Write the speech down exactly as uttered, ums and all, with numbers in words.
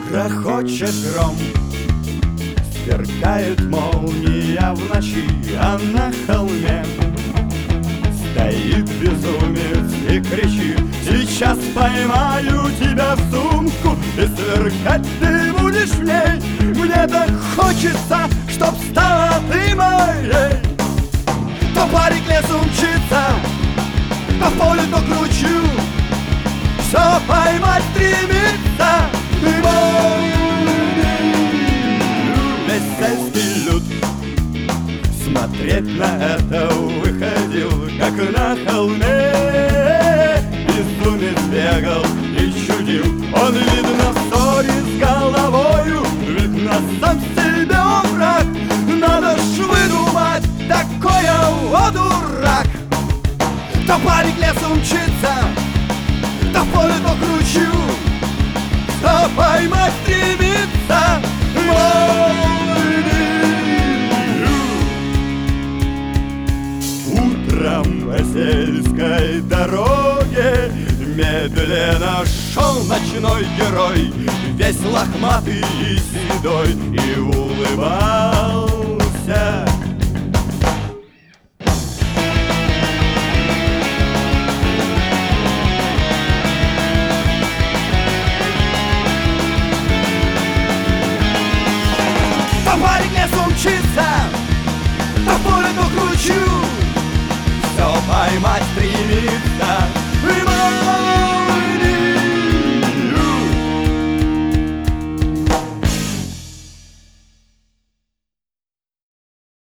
Грохочет гром, сверкает молния в ночи, а на холме стоит безумец и кричит: сейчас поймаю тебя в сумку, и сверкать ты будешь в ней. Мне так хочется, чтоб стала ты моей. То парик лесу мчится, то в поле, то к ручью, все поймать стремится. Весь сельский люд смотреть на это выходил, как на холме. Безумец бегал и чудил, он, видно, в ссоре с головою, видно, сам себе он враг. Надо ж выдумать такое, о дурак. То парик лесом мчится, то в поле, то к ручью, что поймать стремится. Утром по сельской дороге медленно шел ночной герой, весь лохматый и седой, и улыбался